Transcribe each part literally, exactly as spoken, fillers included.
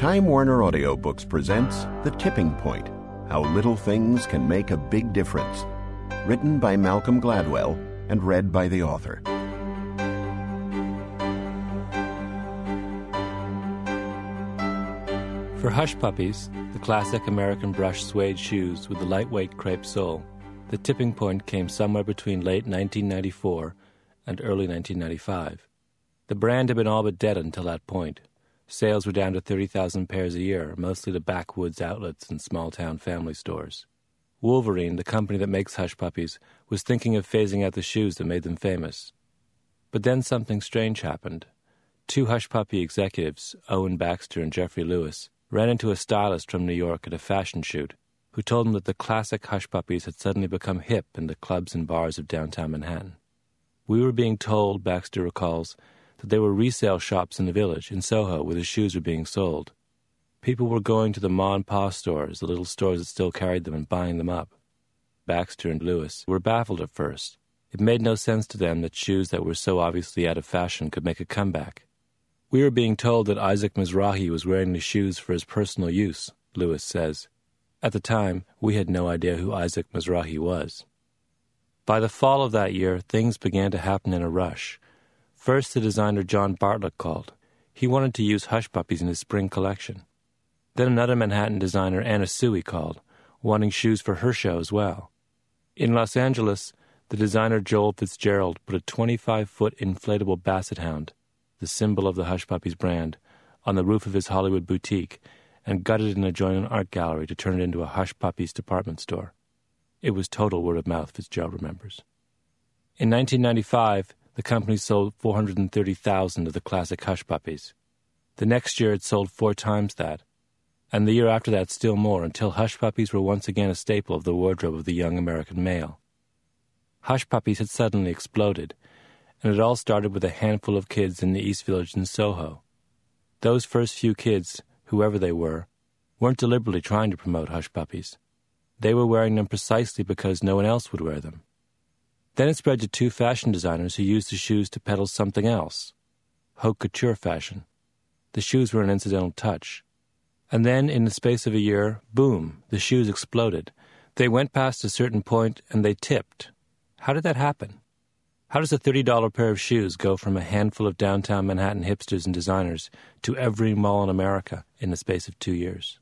Time Warner Audiobooks presents The Tipping Point, How Little Things Can Make a Big Difference. Written by Malcolm Gladwell and read by the author. For Hush Puppies, the classic American brush suede shoes with the lightweight crepe sole, the tipping point came somewhere between late nineteen ninety-four and early nineteen ninety-five. The brand had been all but dead until that point. Sales were down to thirty thousand pairs a year, mostly to backwoods outlets and small-town family stores. Wolverine, the company that makes Hush Puppies, was thinking of phasing out the shoes that made them famous. But then something strange happened. Two Hush Puppy executives, Owen Baxter and Jeffrey Lewis, ran into a stylist from New York at a fashion shoot who told them that the classic Hush Puppies had suddenly become hip in the clubs and bars of downtown Manhattan. We were being told, Baxter recalls, that there were resale shops in the Village, in Soho, where the shoes were being sold. People were going to the Ma and Pa stores, the little stores that still carried them, and buying them up. Baxter and Lewis were baffled at first. It made no sense to them that shoes that were so obviously out of fashion could make a comeback. We were being told that Isaac Mizrahi was wearing the shoes for his personal use, Lewis says. At the time, we had no idea who Isaac Mizrahi was. By the fall of that year, things began to happen in a rush. First, the designer John Bartlett called. He wanted to use Hush Puppies in his spring collection. Then another Manhattan designer, Anna Sui, called, wanting shoes for her show as well. In Los Angeles, the designer Joel Fitzgerald put a twenty-five foot inflatable basset hound, the symbol of the Hush Puppies brand, on the roof of his Hollywood boutique and gutted it in an adjoining art gallery to turn it into a Hush Puppies department store. It was total word of mouth, Fitzgerald remembers. In nineteen ninety-five, the company sold four hundred thirty thousand of the classic Hush Puppies. The next year it sold four times that, and the year after that still more, until Hush Puppies were once again a staple of the wardrobe of the young American male. Hush Puppies had suddenly exploded, and it all started with a handful of kids in the East Village in Soho. Those first few kids, whoever they were, weren't deliberately trying to promote Hush Puppies. They were wearing them precisely because no one else would wear them. Then it spread to two fashion designers who used the shoes to peddle something else, haute couture fashion. The shoes were an incidental touch. And then, in the space of a year, boom, the shoes exploded. They went past a certain point and they tipped. How did that happen? How does a thirty dollar pair of shoes go from a handful of downtown Manhattan hipsters and designers to every mall in America in the space of two years?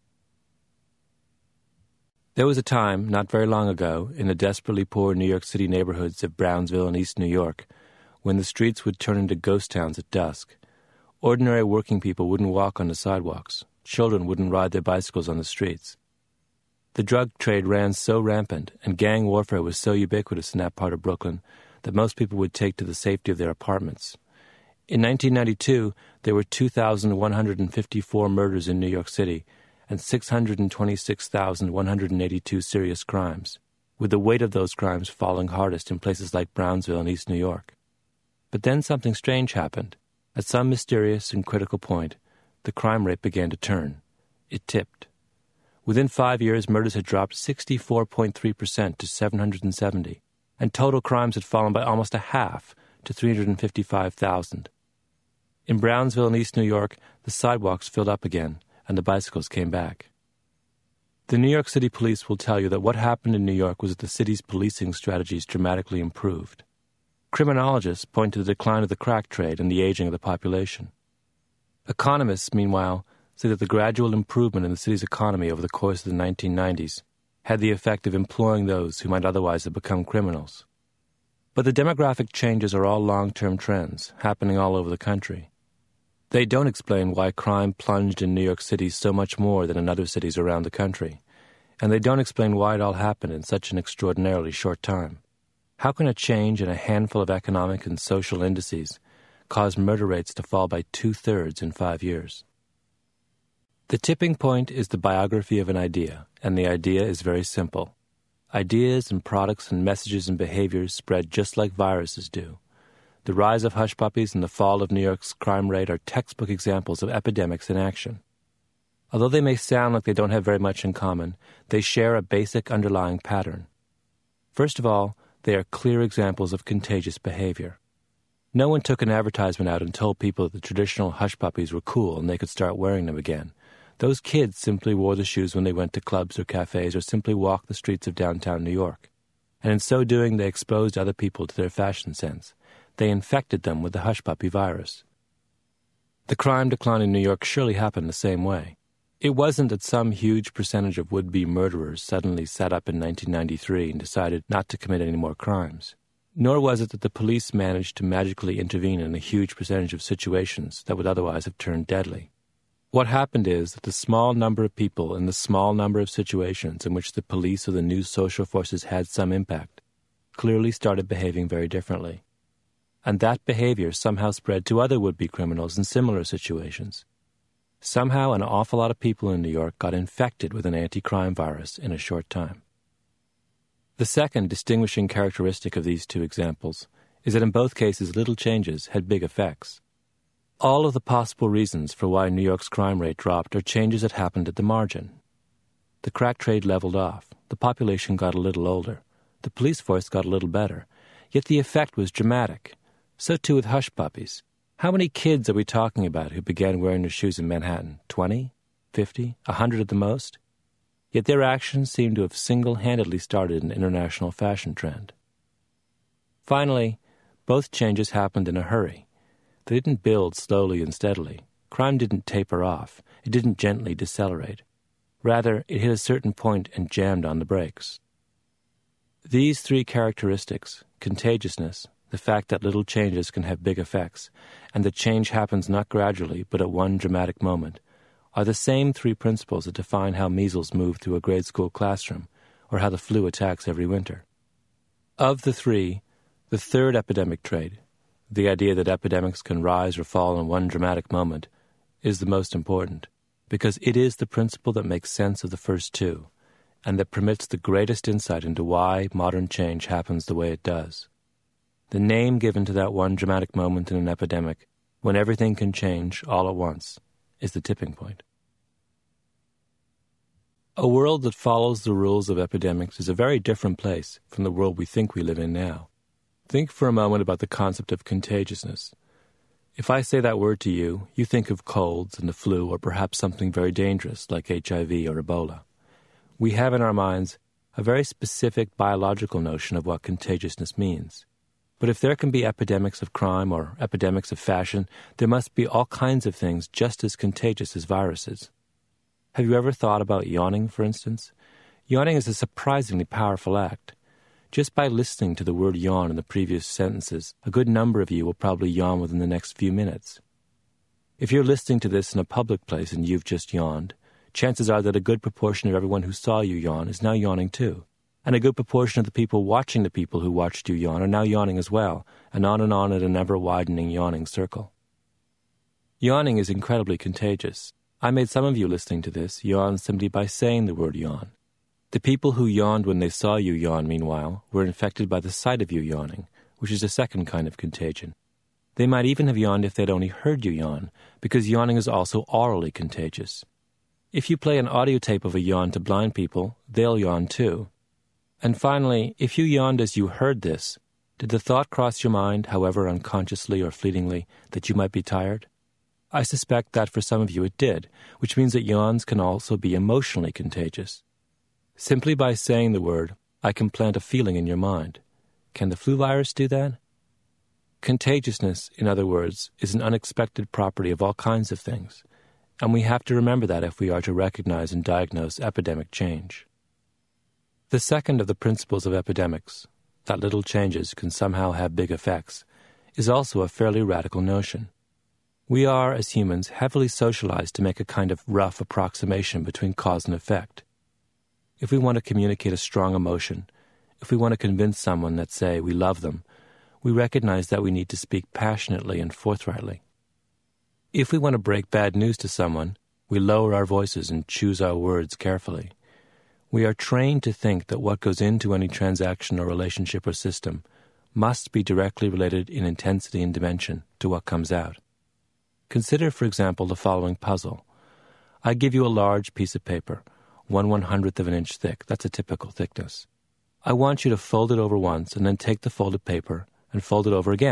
There was a time, not very long ago, in the desperately poor New York City neighborhoods of Brownsville and East New York, when the streets would turn into ghost towns at dusk. Ordinary working people wouldn't walk on the sidewalks. Children wouldn't ride their bicycles on the streets. The drug trade ran so rampant, and gang warfare was so ubiquitous in that part of Brooklyn, that most people would take to the safety of their apartments. In nineteen ninety-two, there were two thousand one hundred fifty-four murders in New York City, and six hundred twenty-six thousand one hundred eighty-two serious crimes, with the weight of those crimes falling hardest in places like Brownsville and East New York. But then something strange happened. At some mysterious and critical point, the crime rate began to turn. It tipped. Within five years, murders had dropped sixty-four point three percent to seven hundred seventy, and total crimes had fallen by almost a half to three hundred fifty-five thousand. In Brownsville and East New York, the sidewalks filled up again, and the bicycles came back. The New York City police will tell you that what happened in New York was that the city's policing strategies dramatically improved. Criminologists point to the decline of the crack trade and the aging of the population. Economists, meanwhile, say that the gradual improvement in the city's economy over the course of the nineteen nineties had the effect of employing those who might otherwise have become criminals. But the demographic changes are all long-term trends, happening all over the country. They don't explain why crime plunged in New York City so much more than in other cities around the country, and they don't explain why it all happened in such an extraordinarily short time. How can a change in a handful of economic and social indices cause murder rates to fall by two-thirds in five years? The Tipping Point is the biography of an idea, and the idea is very simple. Ideas and products and messages and behaviors spread just like viruses do. The rise of Hush Puppies and the fall of New York's crime rate are textbook examples of epidemics in action. Although they may sound like they don't have very much in common, they share a basic underlying pattern. First of all, they are clear examples of contagious behavior. No one took an advertisement out and told people that the traditional hush puppies were cool and they could start wearing them again. Those kids simply wore the shoes when they went to clubs or cafes or simply walked the streets of downtown New York. And in so doing, they exposed other people to their fashion sense. They infected them with the hush puppy virus. The crime decline in New York surely happened the same way. It wasn't that some huge percentage of would-be murderers suddenly sat up in nineteen ninety-three and decided not to commit any more crimes. Nor was it that the police managed to magically intervene in a huge percentage of situations that would otherwise have turned deadly. What happened is that the small number of people in the small number of situations in which the police or the new social forces had some impact clearly started behaving very differently. And that behavior somehow spread to other would-be criminals in similar situations. Somehow an awful lot of people in New York got infected with an anti-crime virus in a short time. The second distinguishing characteristic of these two examples is that in both cases little changes had big effects. All of the possible reasons for why New York's crime rate dropped are changes that happened at the margin. The crack trade leveled off, the population got a little older, the police force got a little better, yet the effect was dramatic. So too with hush puppies. How many kids are we talking about who began wearing their shoes in Manhattan? Twenty? Fifty? A hundred at the most? Yet their actions seem to have single-handedly started an international fashion trend. Finally, both changes happened in a hurry. They didn't build slowly and steadily. Crime didn't taper off. It didn't gently decelerate. Rather, it hit a certain point and jammed on the brakes. These three characteristics, contagiousness, the fact that little changes can have big effects, and that change happens not gradually but at one dramatic moment, are the same three principles that define how measles move through a grade school classroom, or how the flu attacks every winter. Of the three, the third epidemic trait, the idea that epidemics can rise or fall in one dramatic moment, is the most important, because it is the principle that makes sense of the first two, and that permits the greatest insight into why modern change happens the way it does. The name given to that one dramatic moment in an epidemic, when everything can change all at once, is the tipping point. A world that follows the rules of epidemics is a very different place from the world we think we live in now. Think for a moment about the concept of contagiousness. If I say that word to you, you think of colds and the flu or perhaps something very dangerous like H I V or Ebola. We have in our minds a very specific biological notion of what contagiousness means. But if there can be epidemics of crime or epidemics of fashion, there must be all kinds of things just as contagious as viruses. Have you ever thought about yawning, for instance? Yawning is a surprisingly powerful act. Just by listening to the word yawn in the previous sentences, a good number of you will probably yawn within the next few minutes. If you're listening to this in a public place and you've just yawned, chances are that a good proportion of everyone who saw you yawn is now yawning too. And a good proportion of the people watching the people who watched you yawn are now yawning as well, and on and on in an ever-widening yawning circle. Yawning is incredibly contagious. I made some of you listening to this yawn simply by saying the word yawn. The people who yawned when they saw you yawn, meanwhile, were infected by the sight of you yawning, which is a second kind of contagion. They might even have yawned if they'd only heard you yawn, because yawning is also orally contagious. If you play an audio tape of a yawn to blind people, they'll yawn too. And finally, if you yawned as you heard this, did the thought cross your mind, however unconsciously or fleetingly, that you might be tired? I suspect that for some of you it did, which means that yawns can also be emotionally contagious. Simply by saying the word, I can plant a feeling in your mind. Can the flu virus do that? Contagiousness, in other words, is an unexpected property of all kinds of things, and we have to remember that if we are to recognize and diagnose epidemic change. The second of the principles of epidemics, that little changes can somehow have big effects, is also a fairly radical notion. We are, as humans, heavily socialized to make a kind of rough approximation between cause and effect. If we want to communicate a strong emotion, if we want to convince someone that, say, we love them, we recognize that we need to speak passionately and forthrightly. If we want to break bad news to someone, we lower our voices and choose our words carefully. We are trained to think that what goes into any transaction or relationship or system must be directly related in intensity and dimension to what comes out. Consider, for example, the following puzzle. I give you a large piece of paper, one one-hundredth of an inch thick. That's a typical thickness. I want you to fold it over once and then take the folded paper and fold it over again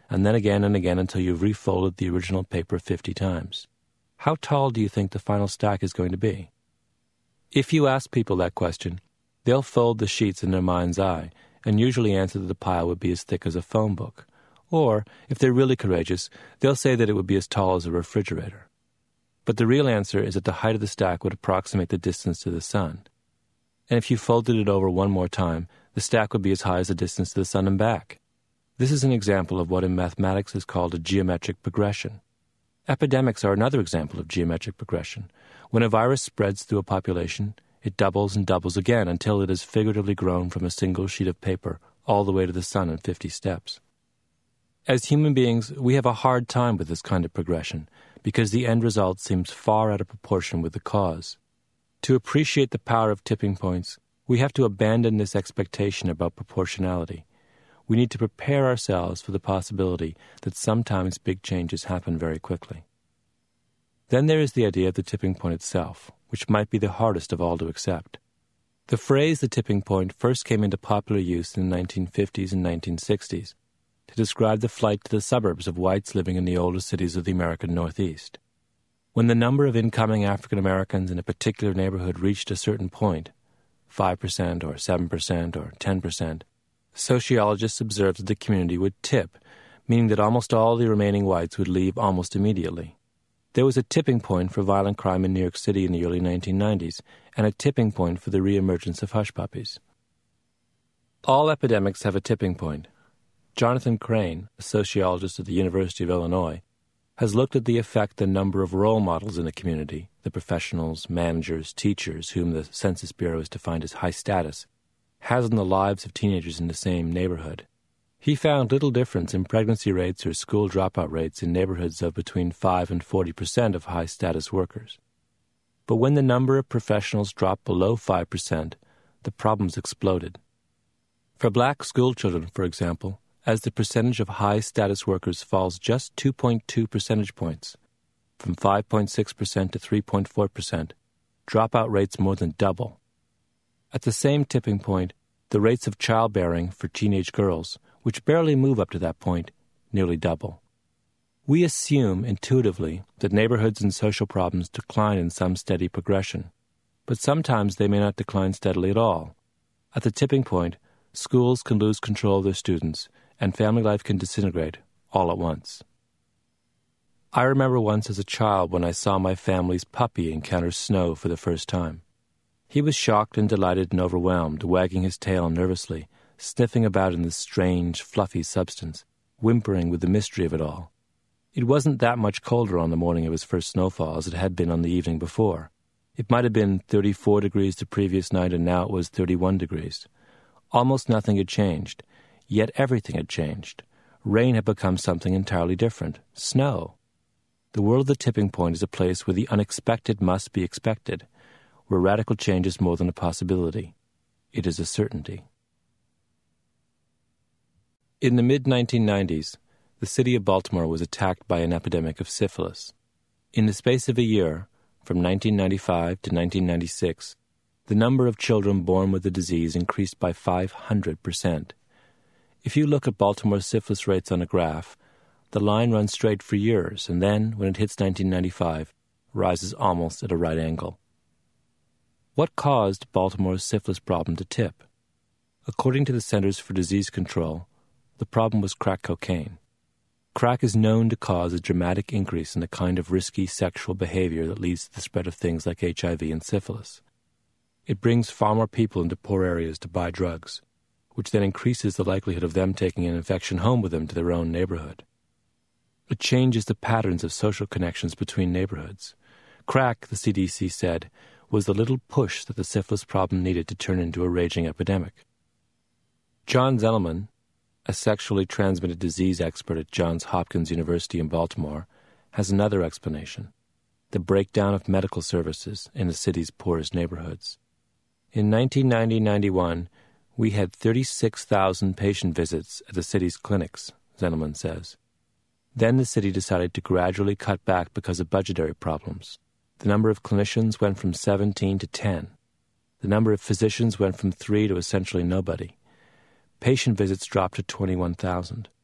and then again and again until you've refolded the original paper fifty times. How tall do you think the final stack is going to be? If you ask people that question, they'll fold the sheets in their mind's eye and usually answer that the pile would be as thick as a phone book. Or, if they're really courageous, they'll say that it would be as tall as a refrigerator. But the real answer is that the height of the stack would approximate the distance to the sun. And if you folded it over one more time, the stack would be as high as the distance to the sun and back. This is an example of what in mathematics is called a geometric progression. Epidemics are another example of geometric progression. When a virus spreads through a population, it doubles and doubles again until it has figuratively grown from a single sheet of paper all the way to the sun in fifty steps. As human beings, we have a hard time with this kind of progression because the end result seems far out of proportion with the cause. To appreciate the power of tipping points, we have to abandon this expectation about proportionality. We need to prepare ourselves for the possibility that sometimes big changes happen very quickly. Then there is the idea of the tipping point itself, which might be the hardest of all to accept. The phrase the tipping point first came into popular use in the nineteen fifties and nineteen sixties to describe the flight to the suburbs of whites living in the older cities of the American Northeast. When the number of incoming African Americans in a particular neighborhood reached a certain point, five percent or seven percent or ten percent, sociologists observed that the community would tip, meaning that almost all the remaining whites would leave almost immediately. There was a tipping point for violent crime in New York City in the early nineteen nineties and a tipping point for the reemergence of hush puppies. All epidemics have a tipping point. Jonathan Crane, a sociologist at the University of Illinois, has looked at the effect the number of role models in a community, the professionals, managers, teachers, whom the Census Bureau has defined as high status, has on the lives of teenagers in the same neighborhood. He found little difference in pregnancy rates or school dropout rates in neighborhoods of between five and forty percent of high-status workers. But when the number of professionals dropped below five percent, the problems exploded. For black schoolchildren, for example, as the percentage of high-status workers falls just two point two percentage points, from five point six percent to three point four percent, dropout rates more than double. At the same tipping point, the rates of childbearing for teenage girls, which barely move up to that point, nearly double. We assume intuitively that neighborhoods and social problems decline in some steady progression, but sometimes they may not decline steadily at all. At the tipping point, schools can lose control of their students, and family life can disintegrate all at once. I remember once as a child when I saw my family's puppy encounter snow for the first time. He was shocked and delighted and overwhelmed, wagging his tail nervously, sniffing about in this strange, fluffy substance, whimpering with the mystery of it all. It wasn't that much colder on the morning of his first snowfall as it had been on the evening before. It might have been thirty-four degrees the previous night, and now it was thirty-one degrees. Almost nothing had changed, yet everything had changed. Rain had become something entirely different. Snow. The world of the tipping point is a place where the unexpected must be expected, where radical change is more than a possibility. It is a certainty. In the mid nineteen nineties, the city of Baltimore was attacked by an epidemic of syphilis. In the space of a year, from nineteen ninety-five to nineteen ninety-six, the number of children born with the disease increased by five hundred percent. If you look at Baltimore's syphilis rates on a graph, the line runs straight for years, and then, when it hits nineteen ninety-five, rises almost at a right angle. What caused Baltimore's syphilis problem to tip? According to the Centers for Disease Control, the problem was crack cocaine. Crack is known to cause a dramatic increase in the kind of risky sexual behavior that leads to the spread of things like H I V and syphilis. It brings far more people into poor areas to buy drugs, which then increases the likelihood of them taking an infection home with them to their own neighborhood. It changes the patterns of social connections between neighborhoods. Crack, the C D C said, was the little push that the syphilis problem needed to turn into a raging epidemic. John Zelman, a sexually transmitted disease expert at Johns Hopkins University in Baltimore, has another explanation: the breakdown of medical services in the city's poorest neighborhoods. In nineteen ninety to ninety-one, we had thirty-six thousand patient visits at the city's clinics, Zelman says. Then the city decided to gradually cut back because of budgetary problems. The number of clinicians went from seventeen to ten. The number of physicians went from three to essentially nobody. Patient visits dropped to twenty-one thousand.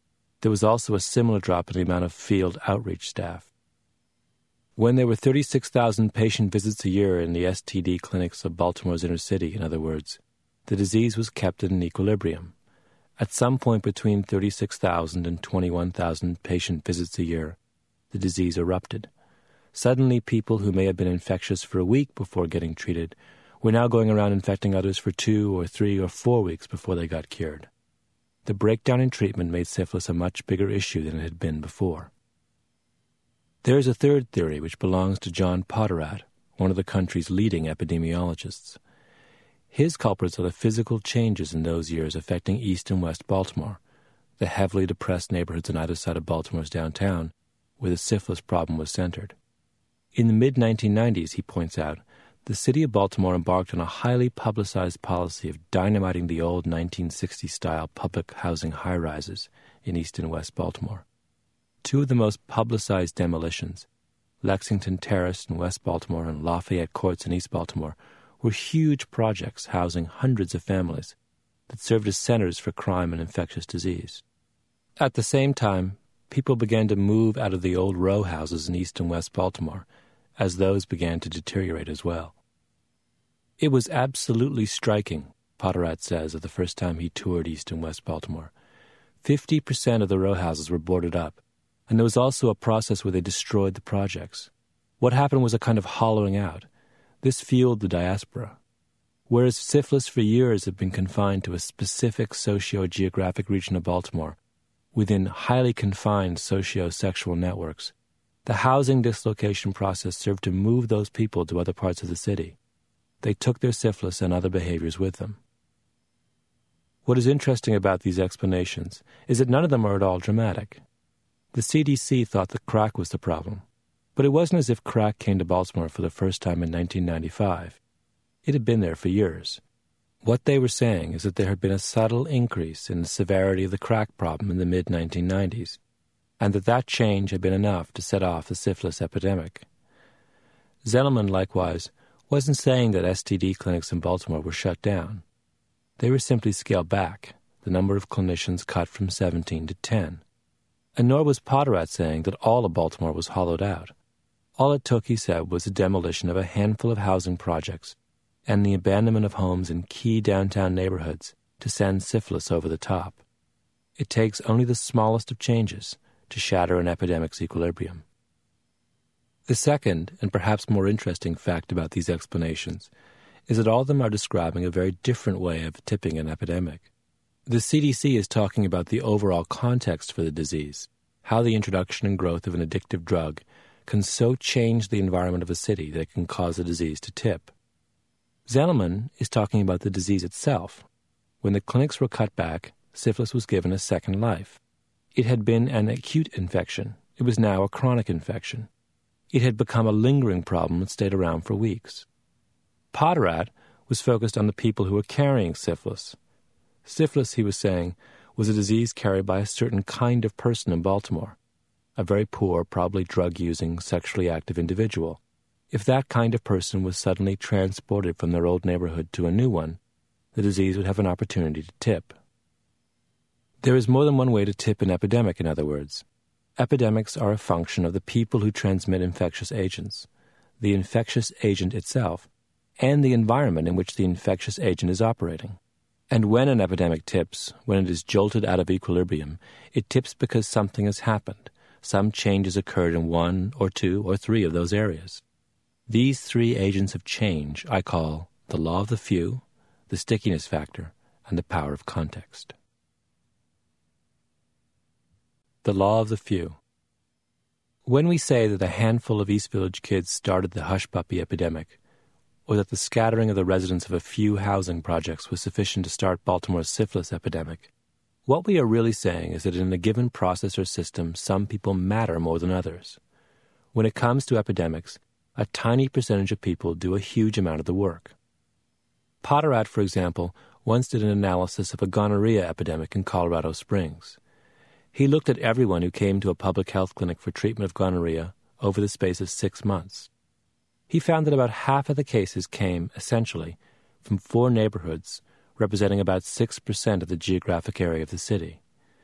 There was also a similar drop in the amount of field outreach staff. When there were thirty-six thousand patient visits a year in the S T D clinics of Baltimore's inner city, in other words, the disease was kept at an equilibrium. At some point between thirty-six thousand and twenty-one thousand patient visits a year, the disease erupted. Suddenly, people who may have been infectious for a week before getting treated were now going around infecting others for two or three or four weeks before they got cured. The breakdown in treatment made syphilis a much bigger issue than it had been before. There is a third theory which belongs to John Potteratt, one of the country's leading epidemiologists. His culprits are the physical changes in those years affecting East and West Baltimore, the heavily depressed neighborhoods on either side of Baltimore's downtown, where the syphilis problem was centered. In the mid nineteen nineties, he points out, the city of Baltimore embarked on a highly publicized policy of dynamiting the old nineteen sixties-style public housing high-rises in East and West Baltimore. Two of the most publicized demolitions, Lexington Terrace in West Baltimore and Lafayette Courts in East Baltimore, were huge projects housing hundreds of families that served as centers for crime and infectious disease. At the same time, people began to move out of the old row houses in East and West Baltimore, as those began to deteriorate as well. It was absolutely striking, Potteratt says, of the first time he toured East and West Baltimore. Fifty percent of the row houses were boarded up, and there was also a process where they destroyed the projects. What happened was a kind of hollowing out. This fueled the diaspora. Whereas syphilis for years had been confined to a specific socio-geographic region of Baltimore, within highly confined socio-sexual networks, the housing dislocation process served to move those people to other parts of the city. They took their syphilis and other behaviors with them. What is interesting about these explanations is that none of them are at all dramatic. The C D C thought that crack was the problem, but it wasn't as if crack came to Baltimore for the first time in nineteen ninety-five. It had been there for years. What they were saying is that there had been a subtle increase in the severity of the crack problem in the mid nineteen nineties, and that that change had been enough to set off the syphilis epidemic. Zellman, likewise, wasn't saying that S T D clinics in Baltimore were shut down. They were simply scaled back, the number of clinicians cut from seventeen to ten. And nor was Potteratt saying that all of Baltimore was hollowed out. All it took, he said, was the demolition of a handful of housing projects and the abandonment of homes in key downtown neighborhoods to send syphilis over the top. It takes only the smallest of changes to shatter an epidemic's equilibrium. The second, and perhaps more interesting fact about these explanations, is that all of them are describing a very different way of tipping an epidemic. The C D C is talking about the overall context for the disease, how the introduction and growth of an addictive drug can so change the environment of a city that it can cause the disease to tip. Zellman is talking about the disease itself. When the clinics were cut back, syphilis was given a second life. It had been an acute infection. It was now a chronic infection. It had become a lingering problem that stayed around for weeks. Potteratt was focused on the people who were carrying syphilis. Syphilis, he was saying, was a disease carried by a certain kind of person in Baltimore, a very poor, probably drug-using, sexually active individual. If that kind of person was suddenly transported from their old neighborhood to a new one, the disease would have an opportunity to tip. There is more than one way to tip an epidemic, in other words. Epidemics are a function of the people who transmit infectious agents, the infectious agent itself, and the environment in which the infectious agent is operating. And when an epidemic tips, when it is jolted out of equilibrium, it tips because something has happened. Some change has occurred in one or two or three of those areas. These three agents of change I call the law of the few, the stickiness factor, and the power of context. The law of the few. When we say that a handful of East Village kids started the hush puppy epidemic, or that the scattering of the residents of a few housing projects was sufficient to start Baltimore's syphilis epidemic, what we are really saying is that in a given process or system, some people matter more than others. When it comes to epidemics, a tiny percentage of people do a huge amount of the work. Potteratt, for example, once did an analysis of a gonorrhea epidemic in Colorado Springs. He looked at everyone who came to a public health clinic for treatment of gonorrhea over the space of six months. He found that about half of the cases came, essentially, from four neighborhoods representing about six percent of the geographic area of the city.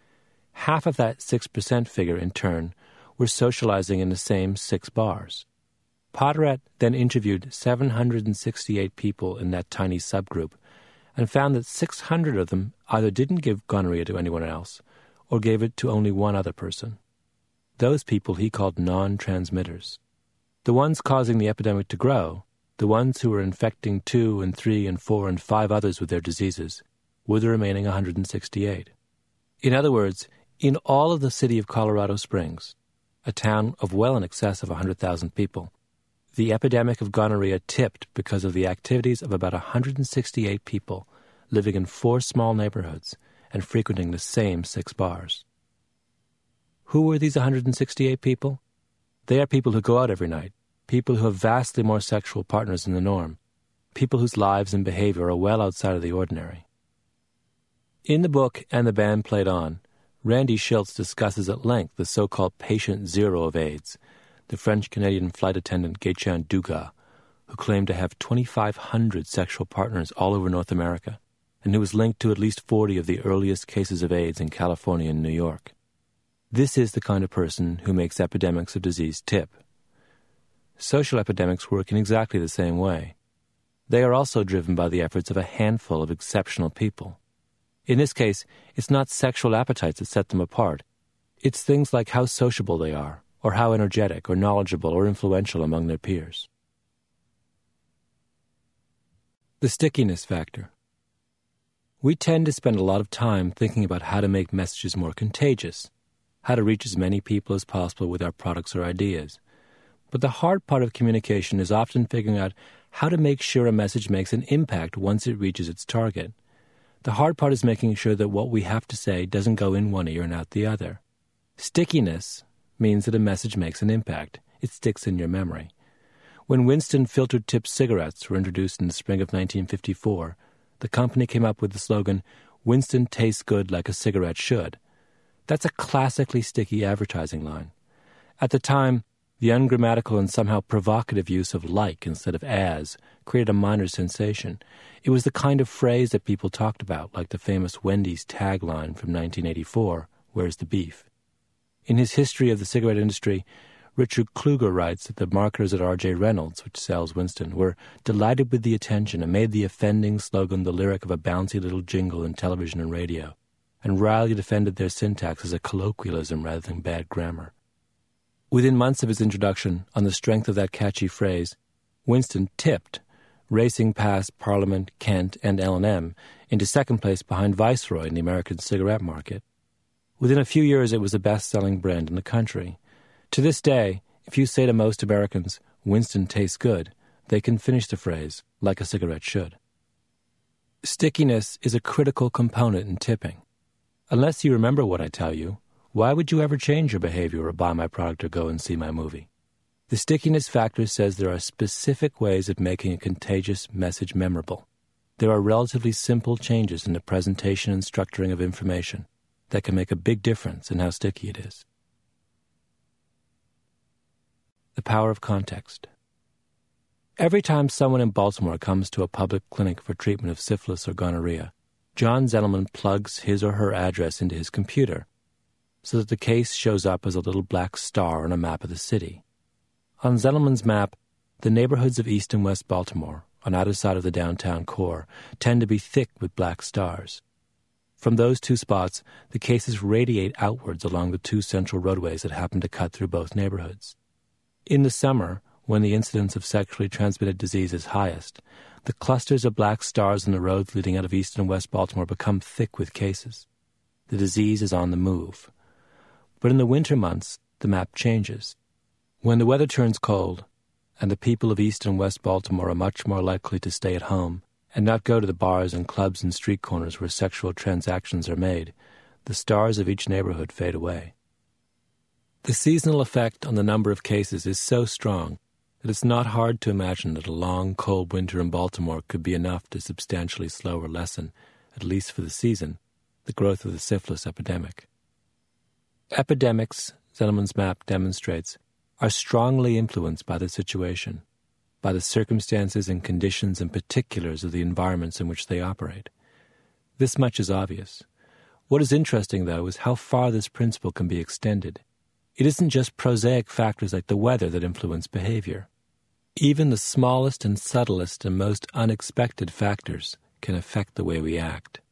Half of that six percent figure, in turn, were socializing in the same six bars. Potteratt then interviewed seven hundred sixty-eight people in that tiny subgroup and found that six hundred of them either didn't give gonorrhea to anyone else or gave it to only one other person. Those people he called non-transmitters. The ones causing the epidemic to grow, the ones who were infecting two and three and four and five others with their diseases, were the remaining one hundred sixty-eight. In other words, in all of the city of Colorado Springs, a town of well in excess of one hundred thousand people, the epidemic of gonorrhea tipped because of the activities of about one hundred sixty-eight people living in four small neighborhoods and frequenting the same six bars. Who were these one hundred sixty-eight people? They are people who go out every night, people who have vastly more sexual partners than the norm, people whose lives and behavior are well outside of the ordinary. In the book And the Band Played On, Randy Shilts discusses at length the so-called patient zero of AIDS, the French-Canadian flight attendant Gaëtan Dugas, who claimed to have twenty-five hundred sexual partners all over North America, and who was linked to at least forty of the earliest cases of AIDS in California and New York. This is the kind of person who makes epidemics of disease tip. Social epidemics work in exactly the same way. They are also driven by the efforts of a handful of exceptional people. In this case, it's not sexual appetites that set them apart. It's things like how sociable they are, or how energetic or knowledgeable or influential among their peers. The stickiness factor. We tend to spend a lot of time thinking about how to make messages more contagious, how to reach as many people as possible with our products or ideas. But the hard part of communication is often figuring out how to make sure a message makes an impact once it reaches its target. The hard part is making sure that what we have to say doesn't go in one ear and out the other. Stickiness means that a message makes an impact. It sticks in your memory. When Winston filtered tip cigarettes were introduced in the spring of nineteen fifty-four, the company came up with the slogan, "Winston tastes good like a cigarette should." That's a classically sticky advertising line. At the time, the ungrammatical and somehow provocative use of like instead of as created a minor sensation. It was the kind of phrase that people talked about, like the famous Wendy's tagline from nineteen eighty-four, "Where's the beef?" In his History of the Cigarette Industry, Richard Kluger writes that the marketers at R J Reynolds, which sells Winston, were delighted with the attention and made the offending slogan the lyric of a bouncy little jingle in television and radio, and royally defended their syntax as a colloquialism rather than bad grammar. Within months of his introduction, on the strength of that catchy phrase, Winston tipped, racing past Parliament, Kent, and L and M into second place behind Viceroy in the American cigarette market. Within a few years, it was the best-selling brand in the country. To this day, if you say to most Americans, "Winston tastes good," they can finish the phrase, "like a cigarette should." Stickiness is a critical component in tipping. Unless you remember what I tell you, why would you ever change your behavior or buy my product or go and see my movie? The stickiness factor says there are specific ways of making a contagious message memorable. There are relatively simple changes in the presentation and structuring of information that can make a big difference in how sticky it is. The power of context. Every time someone in Baltimore comes to a public clinic for treatment of syphilis or gonorrhea, John Zettelman plugs his or her address into his computer so that the case shows up as a little black star on a map of the city. On Zettelman's map, the neighborhoods of East and West Baltimore, on either side of the downtown core, tend to be thick with black stars. From those two spots, the cases radiate outwards along the two central roadways that happen to cut through both neighborhoods. In the summer, when the incidence of sexually transmitted disease is highest, the clusters of black stars on the roads leading out of East and West Baltimore become thick with cases. The disease is on the move. But in the winter months, the map changes. When the weather turns cold, and the people of East and West Baltimore are much more likely to stay at home and not go to the bars and clubs and street corners where sexual transactions are made, the stars of each neighborhood fade away. The seasonal effect on the number of cases is so strong that it's not hard to imagine that a long, cold winter in Baltimore could be enough to substantially slow or lessen, at least for the season, the growth of the syphilis epidemic. Epidemics, Zettelman's map demonstrates, are strongly influenced by the situation, by the circumstances and conditions and particulars of the environments in which they operate. This much is obvious. What is interesting, though, is how far this principle can be extended. It isn't just prosaic factors like the weather that influence behavior. Even the smallest and subtlest and most unexpected factors can affect the way we act.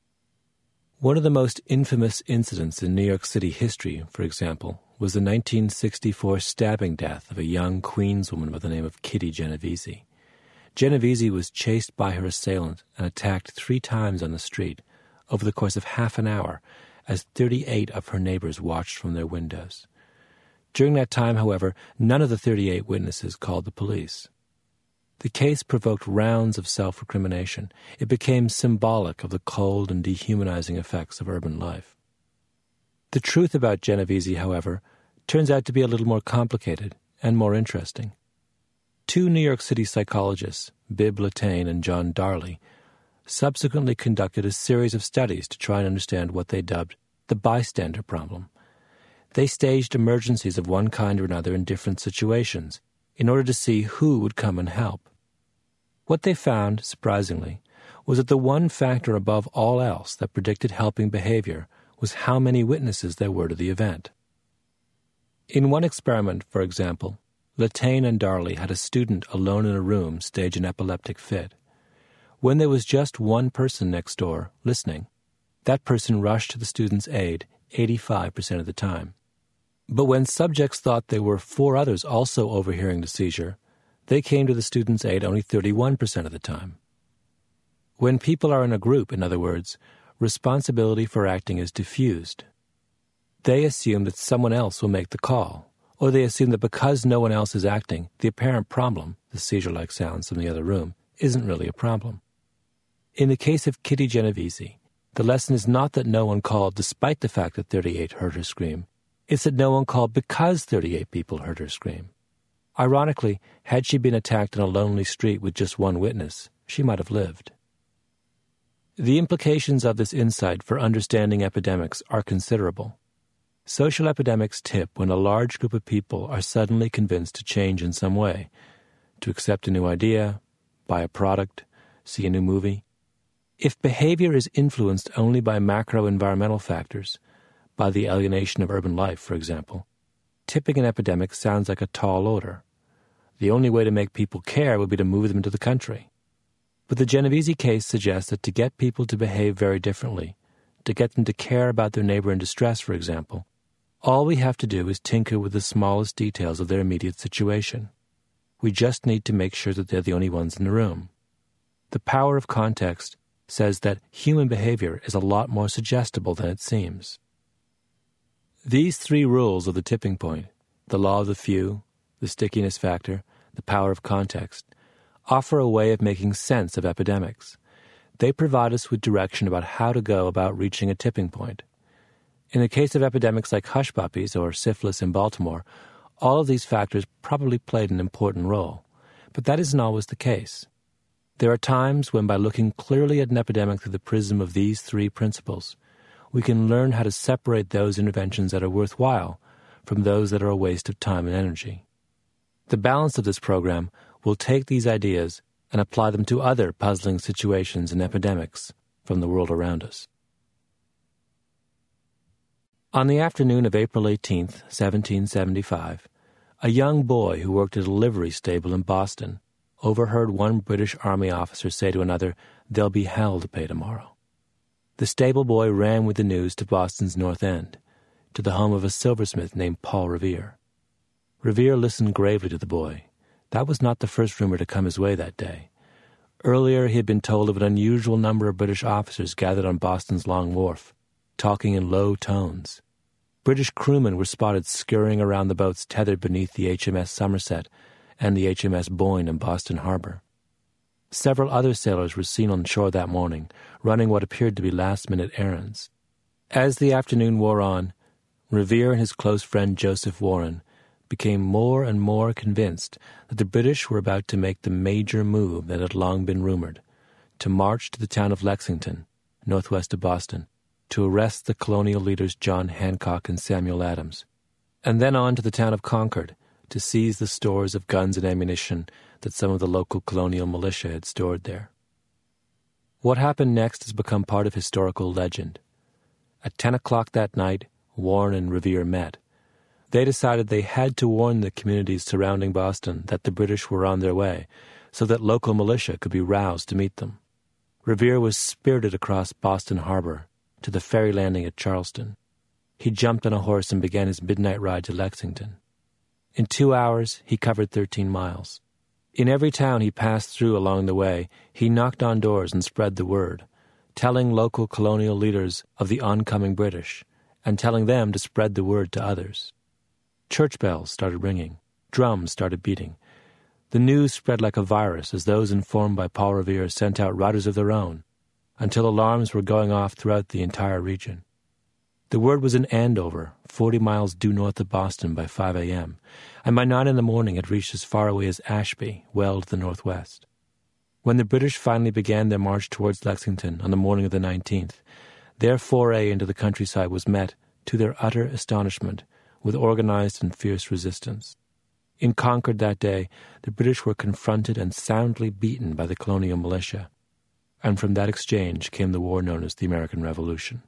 One of the most infamous incidents in New York City history, for example, was the nineteen sixty-four stabbing death of a young Queens woman by the name of Kitty Genovese. Genovese was chased by her assailant and attacked three times on the street over the course of half an hour as thirty-eight of her neighbors watched from their windows. During that time, however, none of the thirty-eight witnesses called the police. The case provoked rounds of self-recrimination. It became symbolic of the cold and dehumanizing effects of urban life. The truth about Genovese, however, turns out to be a little more complicated and more interesting. Two New York City psychologists, Bibb Latané and John Darley, subsequently conducted a series of studies to try and understand what they dubbed the bystander problem. They staged emergencies of one kind or another in different situations in order to see who would come and help. What they found, surprisingly, was that the one factor above all else that predicted helping behavior was how many witnesses there were to the event. In one experiment, for example, Latané and Darley had a student alone in a room stage an epileptic fit. When there was just one person next door, listening, that person rushed to the student's aid eighty-five percent of the time. But when subjects thought there were four others also overhearing the seizure, they came to the student's aid only thirty-one percent of the time. When people are in a group, in other words, responsibility for acting is diffused. They assume that someone else will make the call, or they assume that because no one else is acting, the apparent problem, the seizure-like sounds from the other room, isn't really a problem. In the case of Kitty Genovese, the lesson is not that no one called despite the fact that thirty-eight heard her scream. It's that no one called because thirty-eight people heard her scream. Ironically, had she been attacked on a lonely street with just one witness, she might have lived. The implications of this insight for understanding epidemics are considerable. Social epidemics tip when a large group of people are suddenly convinced to change in some way, to accept a new idea, buy a product, see a new movie. If behavior is influenced only by macro-environmental factors, by the alienation of urban life, for example, tipping an epidemic sounds like a tall order. The only way to make people care would be to move them into the country. But the Genovese case suggests that to get people to behave very differently, to get them to care about their neighbor in distress, for example, all we have to do is tinker with the smallest details of their immediate situation. We just need to make sure that they're the only ones in the room. The power of context says that human behavior is a lot more suggestible than it seems. These three rules of the tipping point, the law of the few, the stickiness factor, the power of context, offer a way of making sense of epidemics. They provide us with direction about how to go about reaching a tipping point. In the case of epidemics like hush puppies or syphilis in Baltimore, all of these factors probably played an important role, but that isn't always the case. There are times when, by looking clearly at an epidemic through the prism of these three principles, we can learn how to separate those interventions that are worthwhile from those that are a waste of time and energy. The balance of this program will take these ideas and apply them to other puzzling situations and epidemics from the world around us. On the afternoon of April eighteenth, seventeen seventy-five, a young boy who worked at a livery stable in Boston overheard one British Army officer say to another, "There'll be hell to pay tomorrow." The stable boy ran with the news to Boston's North End, to the home of a silversmith named Paul Revere. Revere listened gravely to the boy. That was not the first rumor to come his way that day. Earlier he had been told of an unusual number of British officers gathered on Boston's Long Wharf, talking in low tones. British crewmen were spotted scurrying around the boats tethered beneath the H M S Somerset and the H M S Boyne in Boston Harbor. Several other sailors were seen on shore that morning, running what appeared to be last-minute errands. As the afternoon wore on, Revere and his close friend Joseph Warren became more and more convinced that the British were about to make the major move that had long been rumored, to march to the town of Lexington, northwest of Boston, to arrest the colonial leaders John Hancock and Samuel Adams, and then on to the town of Concord to seize the stores of guns and ammunition that some of the local colonial militia had stored there. What happened next has become part of historical legend. At ten o'clock that night, Warren and Revere met. They decided they had to warn the communities surrounding Boston that the British were on their way, so that local militia could be roused to meet them. Revere was spirited across Boston Harbor to the ferry landing at Charleston. He jumped on a horse and began his midnight ride to Lexington. In two hours, he covered thirteen miles. In every town he passed through along the way, he knocked on doors and spread the word, telling local colonial leaders of the oncoming British, and telling them to spread the word to others. Church bells started ringing. Drums started beating. The news spread like a virus as those informed by Paul Revere sent out riders of their own, until alarms were going off throughout the entire region. The word was in Andover, forty miles due north of Boston, by five a.m., and by nine in the morning it reached as far away as Ashby, well to the northwest. When the British finally began their march towards Lexington on the morning of the nineteenth, their foray into the countryside was met, to their utter astonishment, with organized and fierce resistance. In Concord that day, the British were confronted and soundly beaten by the colonial militia, and from that exchange came the war known as the American Revolution.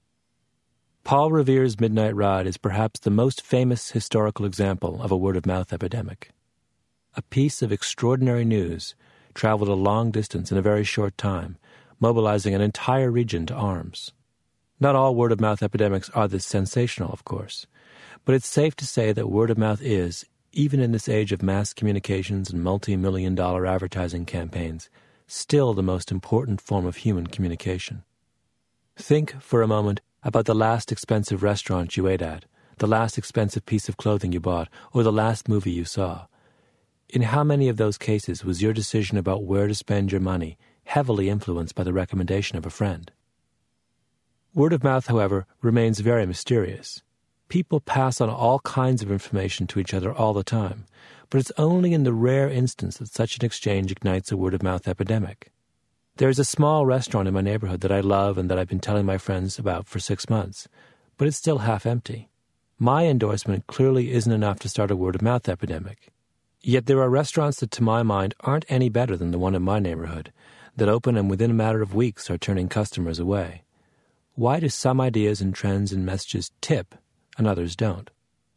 Paul Revere's Midnight Ride is perhaps the most famous historical example of a word-of-mouth epidemic. A piece of extraordinary news traveled a long distance in a very short time, mobilizing an entire region to arms. Not all word-of-mouth epidemics are this sensational, of course, but it's safe to say that word-of-mouth is, even in this age of mass communications and multi-million dollar advertising campaigns, still the most important form of human communication. Think, for a moment, about the last expensive restaurant you ate at, the last expensive piece of clothing you bought, or the last movie you saw. In how many of those cases was your decision about where to spend your money heavily influenced by the recommendation of a friend? Word of mouth, however, remains very mysterious. People pass on all kinds of information to each other all the time, but it's only in the rare instance that such an exchange ignites a word-of-mouth epidemic. There is a small restaurant in my neighborhood that I love and that I've been telling my friends about for six months, but it's still half empty. My endorsement clearly isn't enough to start a word-of-mouth epidemic. Yet there are restaurants that, to my mind, aren't any better than the one in my neighborhood, that open and within a matter of weeks are turning customers away. Why do some ideas and trends and messages tip and others don't?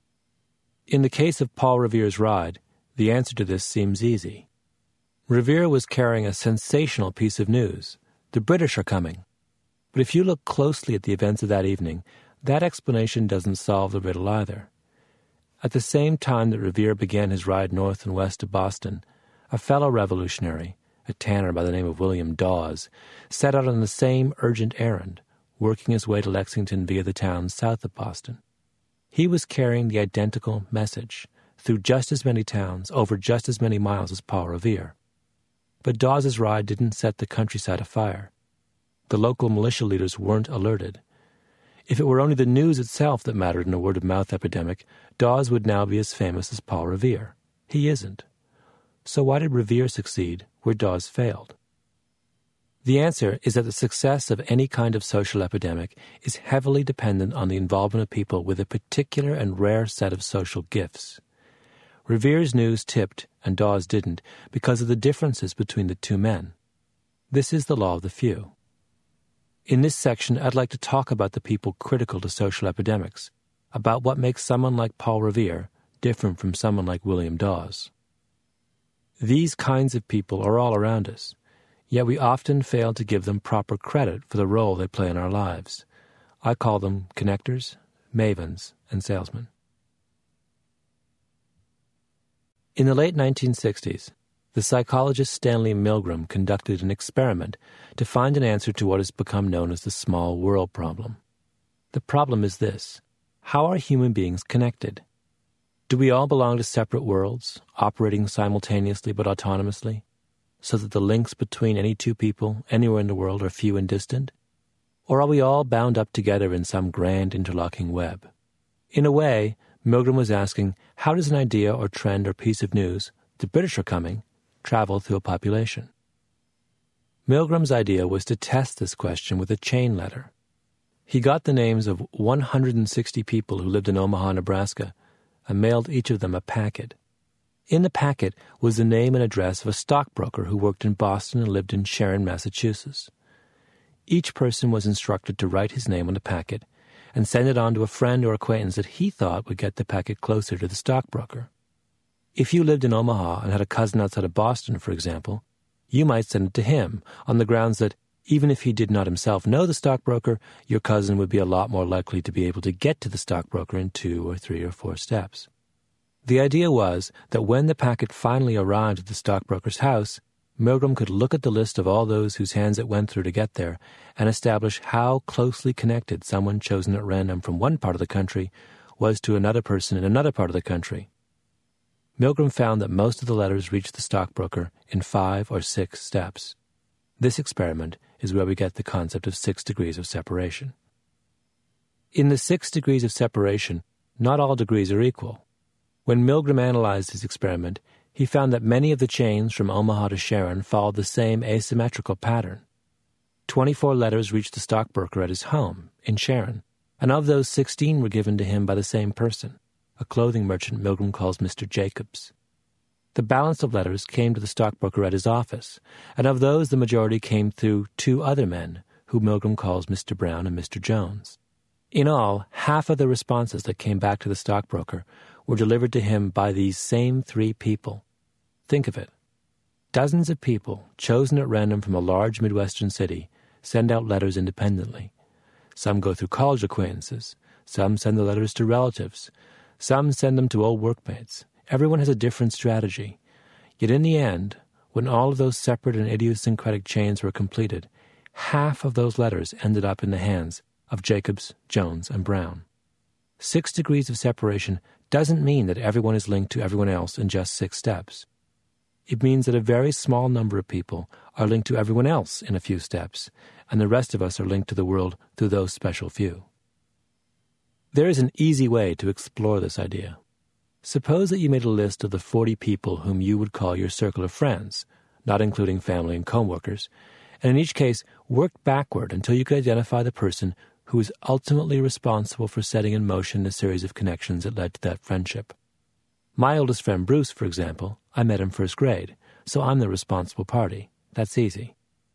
In the case of Paul Revere's ride, the answer to this seems easy. Revere was carrying a sensational piece of news. The British are coming. But if you look closely at the events of that evening, that explanation doesn't solve the riddle either. At the same time that Revere began his ride north and west of Boston, a fellow revolutionary, a tanner by the name of William Dawes, set out on the same urgent errand, working his way to Lexington via the towns south of Boston. He was carrying the identical message through just as many towns, over just as many miles as Paul Revere. But Dawes's ride didn't set the countryside afire. The local militia leaders weren't alerted. If it were only the news itself that mattered in a word-of-mouth epidemic, Dawes would now be as famous as Paul Revere. He isn't. So why did Revere succeed where Dawes failed? The answer is that the success of any kind of social epidemic is heavily dependent on the involvement of people with a particular and rare set of social gifts. Revere's news tipped, and Dawes didn't, because of the differences between the two men. This is the law of the few. In this section, I'd like to talk about the people critical to social epidemics, about what makes someone like Paul Revere different from someone like William Dawes. These kinds of people are all around us, yet we often fail to give them proper credit for the role they play in our lives. I call them connectors, mavens, and salesmen. In the late nineteen sixties, the psychologist Stanley Milgram conducted an experiment to find an answer to what has become known as the small world problem. The problem is this: how are human beings connected? Do we all belong to separate worlds, operating simultaneously but autonomously, so that the links between any two people anywhere in the world are few and distant? Or are we all bound up together in some grand interlocking web? In a way, Milgram was asking, how does an idea or trend or piece of news, the British are coming, travel through a population? Milgram's idea was to test this question with a chain letter. He got the names of one hundred sixty people who lived in Omaha, Nebraska, and mailed each of them a packet. In the packet was the name and address of a stockbroker who worked in Boston and lived in Sharon, Massachusetts. Each person was instructed to write his name on the packet and send it on to a friend or acquaintance that he thought would get the packet closer to the stockbroker. If you lived in Omaha and had a cousin outside of Boston, for example, you might send it to him on the grounds that even if he did not himself know the stockbroker, your cousin would be a lot more likely to be able to get to the stockbroker in two or three or four steps. The idea was that when the packet finally arrived at the stockbroker's house, Milgram could look at the list of all those whose hands it went through to get there and establish how closely connected someone chosen at random from one part of the country was to another person in another part of the country. Milgram found that most of the letters reached the stockbroker in five or six steps. This experiment is where we get the concept of six degrees of separation. In the six degrees of separation, not all degrees are equal. When Milgram analyzed his experiment, he found that many of the chains from Omaha to Sharon followed the same asymmetrical pattern. Twenty-four letters reached the stockbroker at his home in Sharon, and of those sixteen were given to him by the same person, a clothing merchant Milgram calls Mister Jacobs. The balance of letters came to the stockbroker at his office, and of those the majority came through two other men, who Milgram calls Mister Brown and Mister Jones. In all, half of the responses that came back to the stockbroker were delivered to him by these same three people. Think of it. Dozens of people, chosen at random from a large Midwestern city, send out letters independently. Some go through college acquaintances. Some send the letters to relatives. Some send them to old workmates. Everyone has a different strategy. Yet in the end, when all of those separate and idiosyncratic chains were completed, half of those letters ended up in the hands of Jacobs, Jones, and Brown. Six degrees of separation doesn't mean that everyone is linked to everyone else in just six steps. It means that a very small number of people are linked to everyone else in a few steps, and the rest of us are linked to the world through those special few. There is an easy way to explore this idea. Suppose that you made a list of the forty people whom you would call your circle of friends, not including family and co-workers, and in each case worked backward until you could identify the person who is ultimately responsible for setting in motion the series of connections that led to that friendship. My oldest friend Bruce, for example, I met in first grade, so I'm the responsible party. That's easy.